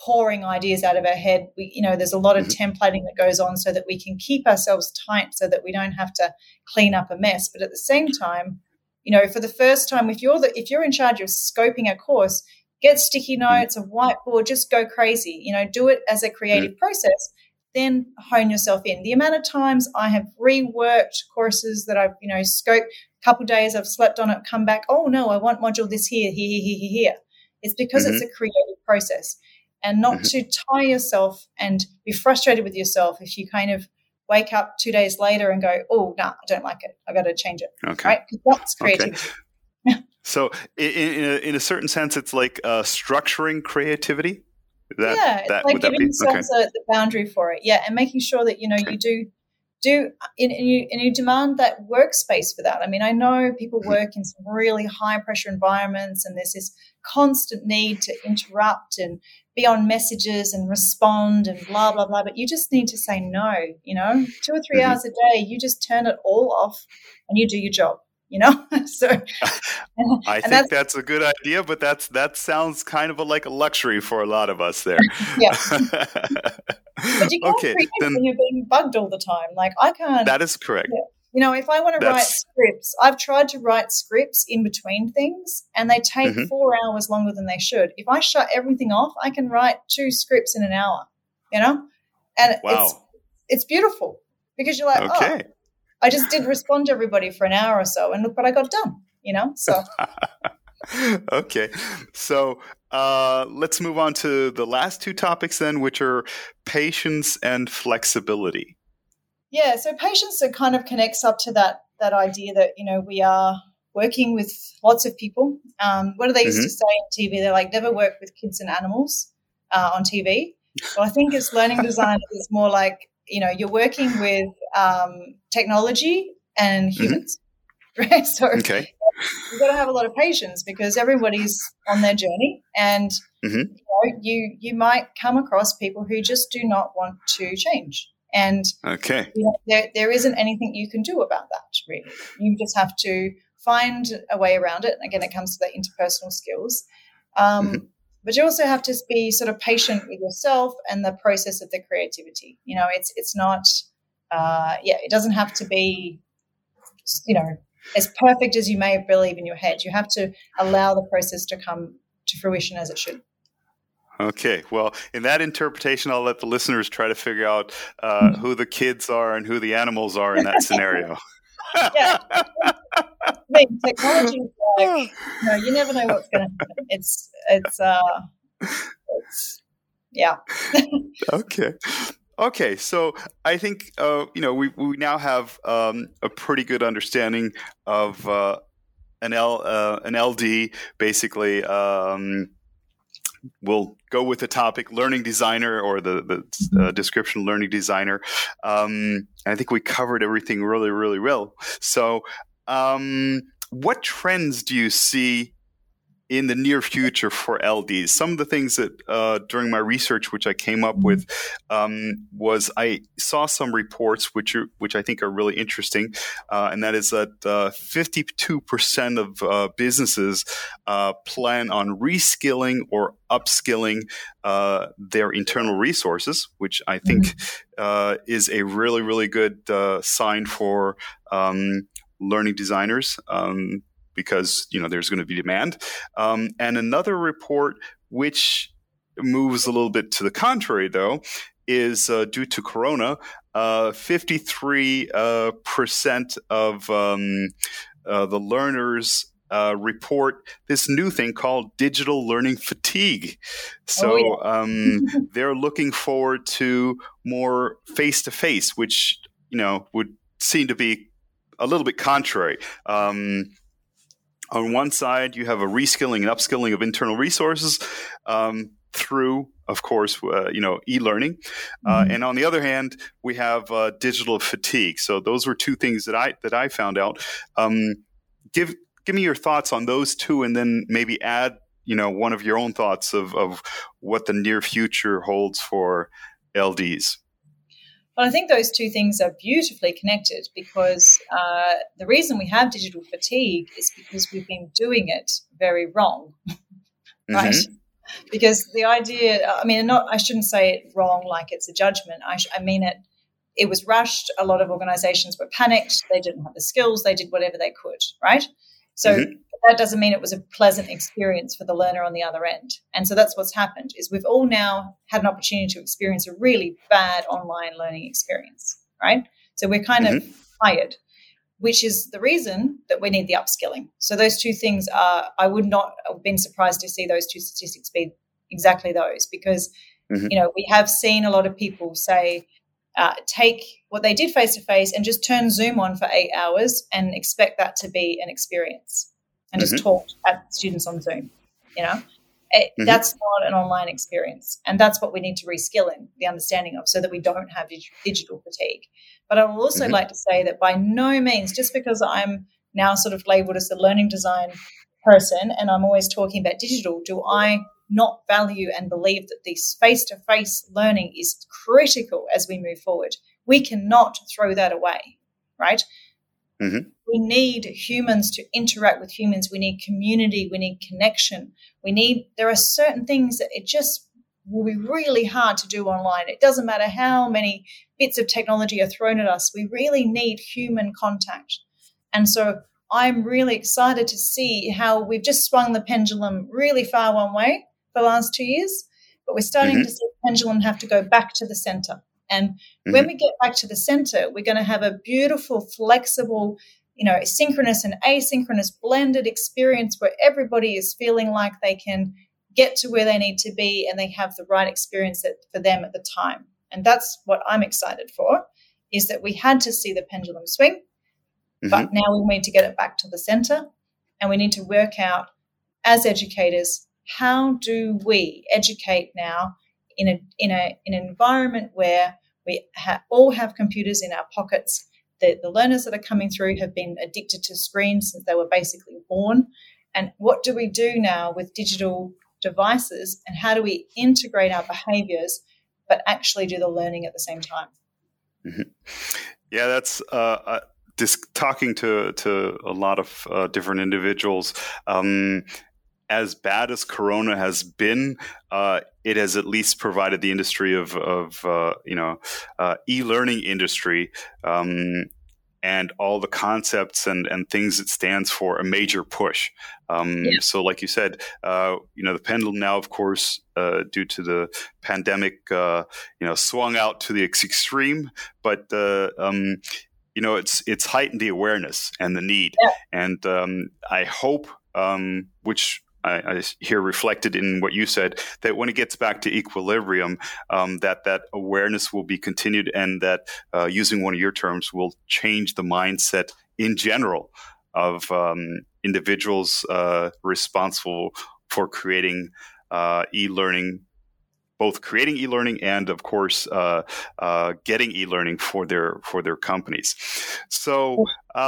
pouring ideas out of our head. There's a lot of templating that goes on so that we can keep ourselves tight so that we don't have to clean up a mess. But at the same time, for the first time, if you're in charge of scoping a course, get sticky notes, a whiteboard, just go crazy. Do it as a creative process. Then hone yourself in. The amount of times I have reworked courses that I've, scoped, a couple of days I've slept on it, come back, oh no, I want module this here. It's because it's a creative process, and not to tie yourself and be frustrated with yourself if you kind of wake up 2 days later and go, oh, no, I don't like it. I got to change it. Okay. Right? Because that's creativity. Okay. So in a certain sense, it's like structuring creativity? It's like giving yourself the boundary for it. Yeah, and making sure that, you do and you demand that workspace for that. I mean, I know people work in some really high-pressure environments, and there's this constant need to interrupt and be on messages and respond and blah, blah, blah. But you just need to say no, 2 or 3 hours a day, you just turn it all off and you do your job. So I think that's a good idea, but that sounds kind of like a luxury for a lot of us there. Yeah. But you can't create when you're being bugged all the time. Like, I can't. That is correct. Yeah. If I want to write scripts, I've tried to write scripts in between things, and they take 4 hours longer than they should. If I shut everything off, I can write 2 scripts in an hour, And it's beautiful, because you're like, oh, I just did respond to everybody for an hour or so, and look what I got done, so. Okay. So let's move on to the last 2 topics then, which are patience and flexibility. Yeah, so patience kind of connects up to that idea that, we are working with lots of people. What do they used to say on TV? They're like, never work with kids and animals on TV. Well, I think as learning designers, it's more like, you're working with technology and humans, right? So you've got to have a lot of patience, because everybody's on their journey, and you might come across people who just do not want to change. And there isn't anything you can do about that, really. You just have to find a way around it. And again, it comes to the interpersonal skills. But you also have to be sort of patient with yourself and the process of the creativity. It's not, it doesn't have to be, as perfect as you may believe in your head. You have to allow the process to come to fruition as it should. Okay. Well, in that interpretation, I'll let the listeners try to figure out who the kids are and who the animals are in that scenario. Yeah. I mean, technology is like, you never know what's going to happen. It's yeah. Okay. So I think, we now have a pretty good understanding of an LD, basically. We'll go with the topic learning designer, or the description learning designer. I think we covered everything really, really well. So what trends do you see in the near future for LDs? Some of the things that during my research, which I came up with, was I saw some reports which I think are really interesting, and that is that 52% of businesses plan on reskilling or upskilling their internal resources, which I think is a really, really good sign for learning designers. Because there's going to be demand, and another report which moves a little bit to the contrary, though, is due to Corona, 53% of the learners report this new thing called digital learning fatigue. So they're looking forward to more face-to-face, which would seem to be a little bit contrary. On one side, you have a reskilling and upskilling of internal resources through, of course, e-learning, and on the other hand, we have digital fatigue. So those were 2 things that I found out. Give me your thoughts on those 2, and then maybe add one of your own thoughts of what the near future holds for LDs. Well, I think those 2 things are beautifully connected, because the reason we have digital fatigue is because we've been doing it very wrong, right? Because the idea, I mean, I shouldn't say it wrong like it's a judgment. I mean it was rushed. A lot of organizations were panicked. They didn't have the skills. They did whatever they could, right? So that doesn't mean it was a pleasant experience for the learner on the other end. And so that's what's happened is we've all now had an opportunity to experience a really bad online learning experience, right? So we're kind of tired, which is the reason that we need the upskilling. So those two things are, I would not have been surprised to see those two statistics be exactly those, because, we have seen a lot of people say, take what they did face-to-face and just turn Zoom on for 8 hours and expect that to be an experience and just talk at students on Zoom, That's not an online experience. And that's what we need to reskill in the understanding of so that we don't have digital fatigue. But I would also like to say that by no means, just because I'm now sort of labeled as the learning design person and I'm always talking about digital, do I not value and believe that this face-to-face learning is critical as we move forward. We cannot throw that away, right? We need humans to interact with humans. We need community. We need connection. There are certain things that it just will be really hard to do online. It doesn't matter how many bits of technology are thrown at us. We really need human contact. And so I'm really excited to see how we've just swung the pendulum really far one way for the last 2 years, but we're starting to see the pendulum have to go back to the center. And when we get back to the center, we're going to have a beautiful, flexible, synchronous and asynchronous blended experience where everybody is feeling like they can get to where they need to be and they have the right experience for them at the time. And that's what I'm excited for, is that we had to see the pendulum swing, but now we need to get it back to the center, and we need to work out as educators, how do we educate now in an environment where we all have computers in our pockets? The learners that are coming through have been addicted to screens since they were basically born. And what do we do now with digital devices, and how do we integrate our behaviors but actually do the learning at the same time? Yeah, that's talking to a lot of different individuals. As bad as Corona has been, it has at least provided the industry of e-learning industry and all the concepts and things it stands for a major push. So, like you said, the pendulum now, of course, due to the pandemic, swung out to the extreme, but it's heightened the awareness and the need, and I hope, which I hear reflected in what you said, that when it gets back to equilibrium, that awareness will be continued, and that using one of your terms will change the mindset in general of individuals responsible for creating e-learning, both creating e-learning and, of course, getting e-learning for their companies. So.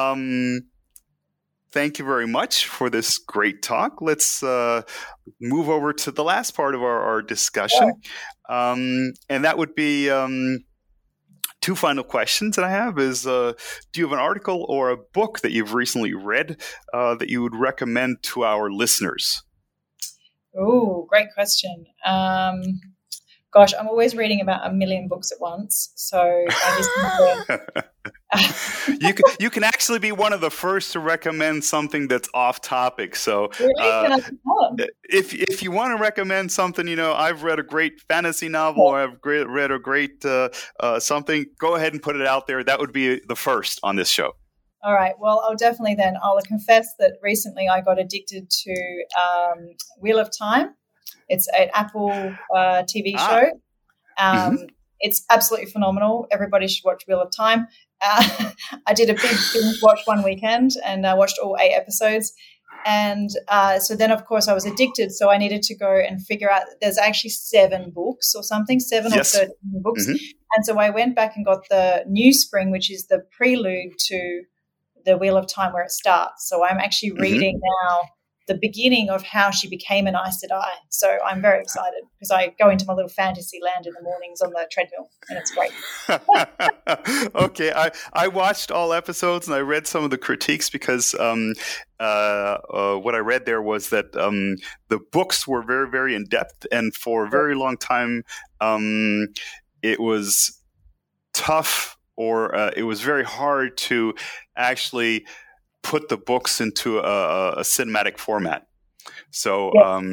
Thank you very much for this great talk. Let's move over to the last part of our discussion. And that would be two final questions that I have is, do you have an article or a book that you've recently read that you would recommend to our listeners? Oh, great question. Gosh, I'm always reading about 1 million books at once. So I just you can actually be one of the first to recommend something that's off topic. So really? if you want to recommend something, I've read a great fantasy novel, or I've read a great something, go ahead and put it out there. That would be the first on this show. All right. Well, I'll confess that recently I got addicted to Wheel of Time. It's an Apple TV show. It's absolutely phenomenal. Everybody should watch Wheel of Time. I did a big binge watch one weekend, and I watched all 8 episodes. And so then, of course, I was addicted. So I needed to go and figure out that there's actually 7 books or something, 7 or 13 books. And so I went back and got the New Spring, which is the prelude to the Wheel of Time where it starts. So I'm actually reading now the beginning of how she became an Aes Sedai. So I'm very excited because I go into my little fantasy land in the mornings on the treadmill, and it's great. Okay, I watched all episodes and I read some of the critiques because what I read there was that the books were very, very in depth, and for a very long time it was tough, or it was very hard to actually put the books into a cinematic format. So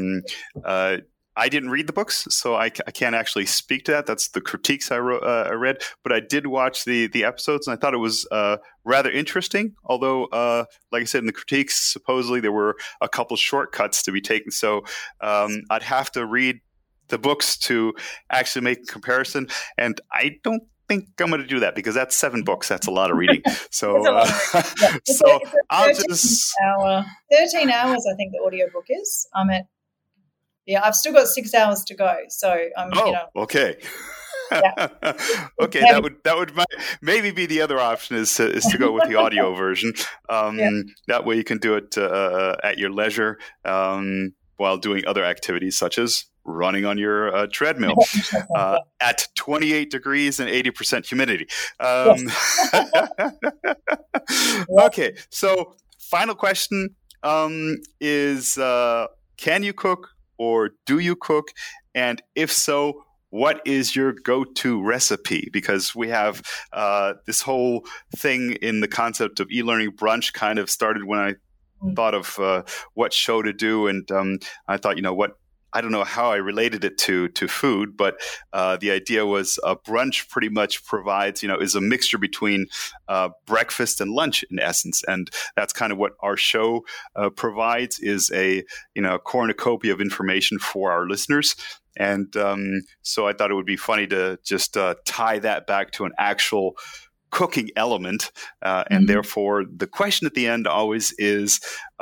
I didn't read the books, so I can't actually speak to that. That's the critiques I read. But I did watch the episodes, and I thought it was rather interesting. Although, like I said in the critiques, supposedly there were a couple shortcuts to be taken. So I'd have to read the books to actually make a comparison. And I don't think I'm going to do that because that's 7 books. That's a lot of reading. So, it's I'll just 13 hours. I think the audiobook is. I've still got 6 hours to go. So okay. Yeah. Okay, that would maybe be the other option is to go with the audio version. That way you can do it at your leisure while doing other activities such as running on your treadmill at 28 degrees and 80% humidity. Okay, so final question is, can you cook or do you cook? And if so, what is your go-to recipe? Because we have this whole thing in the concept of e-learning brunch kind of started when I thought of what show to do. And I thought, I don't know how I related it to food, but the idea was brunch pretty much provides, is a mixture between breakfast and lunch in essence. And that's kind of what our show provides, is a cornucopia of information for our listeners. And so I thought it would be funny to just tie that back to an actual cooking element. And therefore, the question at the end always is,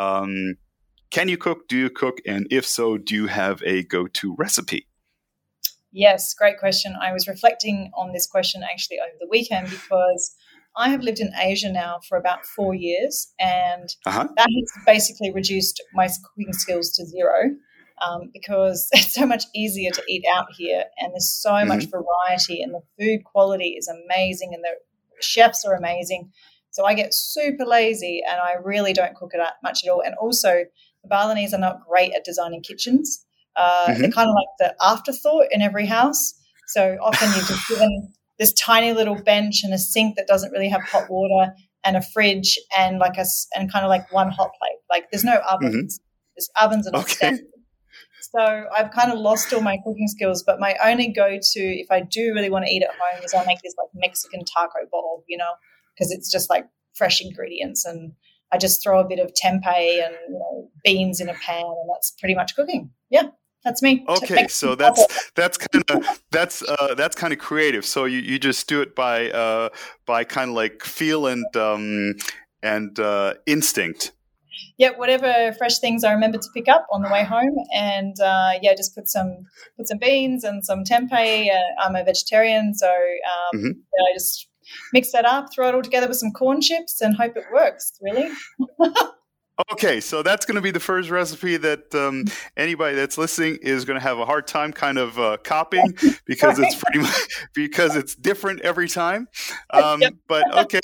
can you cook? Do you cook? And if so, do you have a go-to recipe? Yes, great question. I was reflecting on this question actually over the weekend because I have lived in Asia now for about 4 years, and that has basically reduced my cooking skills to zero because it's so much easier to eat out here, and there's so much variety, and the food quality is amazing, and the chefs are amazing. So I get super lazy, and I really don't cook it much at all. And also, the Balinese are not great at designing kitchens. They're kind of like the afterthought in every house. So often you're just given this tiny little bench and a sink that doesn't really have hot water, and a fridge, and and kind of like one hot plate. Like there's no ovens. There's ovens are not standard. So I've kind of lost all my cooking skills. But my only go-to, if I do really want to eat at home, is I make this like Mexican taco bowl, because it's just like fresh ingredients, and I just throw a bit of tempeh and beans in a pan, and that's pretty much cooking. Yeah, that's me. Okay, so that's kind of creative. So you just do it by kind of like feel and instinct. Yeah, whatever fresh things I remember to pick up on the way home, and just put some beans and some tempeh. I'm a vegetarian, so I just mix that up, throw it all together with some corn chips, and hope it works, really. Okay, so that's going to be the first recipe that anybody that's listening is going to have a hard time kind of copying because it's different every time. But okay.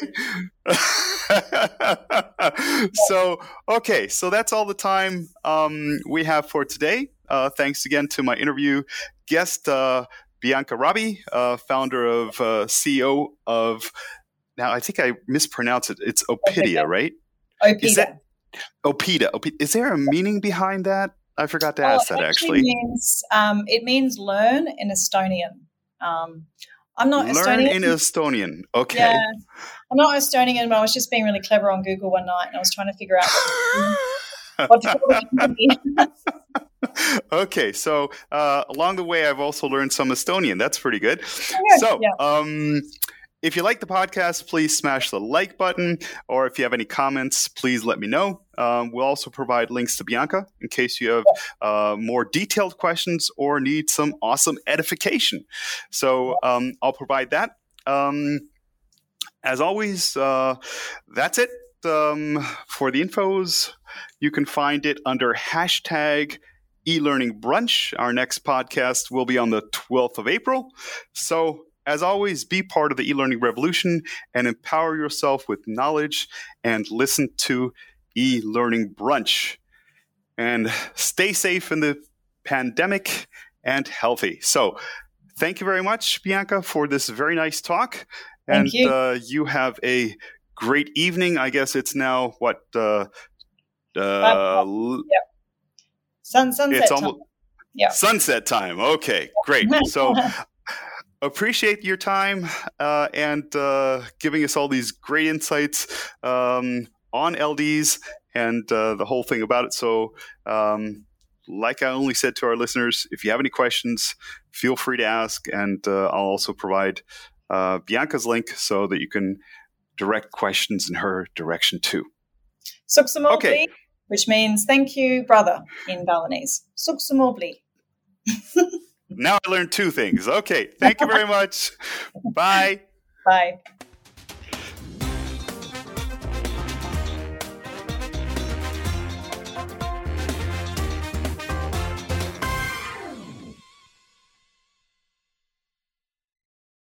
So that's all the time we have for today. Thanks again to my interview guest, Bianca Rabi, founder of CEO of, now I think I mispronounced it. It's Oppida, right? Oppida. Oppida. Is there a meaning behind that? I forgot to ask that actually. It means learn in Estonian. I'm not Estonian. Learn in Estonian. Okay. Yeah. I'm not Estonian, but I was just being really clever on Google one night, and I was trying to figure out what to call it. Okay, so along the way, I've also learned some Estonian. That's pretty good. If you like the podcast, please smash the like button, or if you have any comments, please let me know. We'll also provide links to Bianca in case you have more detailed questions or need some awesome edification. So I'll provide that. As always, that's it. for the infos, you can find it under hashtag eLearning Brunch. Our next podcast will be on the 12th of April. So, as always, be part of the e-learning revolution and empower yourself with knowledge and listen to eLearning Brunch. And stay safe in the pandemic and healthy. So, thank you very much, Bianca, for this very nice talk. Thank you. You have a great evening. I guess it's now what? Sunset it's time. Yeah. Sunset time. Okay, great. So appreciate your time and giving us all these great insights on LDs and the whole thing about it. So like I only said to our listeners, if you have any questions, feel free to ask. And I'll also provide Bianca's link so that you can direct questions in her direction too. Suksumobli, which means thank you, brother, in Balinese. Suksumobli. Now I learned two things. Okay. Thank you very much. Bye. Bye.